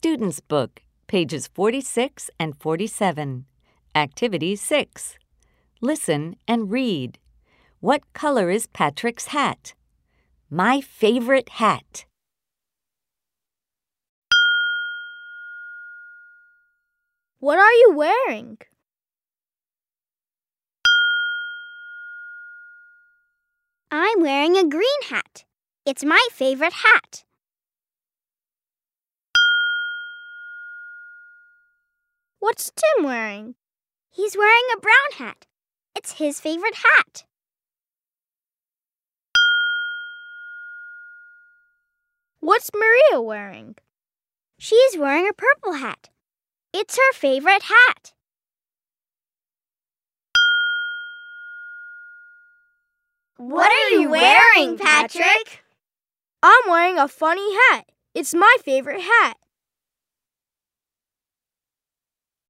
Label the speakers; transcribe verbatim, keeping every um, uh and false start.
Speaker 1: Student's Book, pages forty-six and forty-seven. Activity six. Listen and read. What color is Patrick's hat? My favorite hat.
Speaker 2: What are you wearing?
Speaker 3: I'm wearing a green hat. It's my favorite hat.
Speaker 2: What's Tim wearing?
Speaker 3: He's wearing a brown hat. It's his favorite hat.
Speaker 2: What's Maria wearing?
Speaker 3: She's wearing a purple hat. It's her favorite hat.
Speaker 4: What are you wearing, Patrick?
Speaker 2: I'm wearing a funny hat. It's my favorite hat.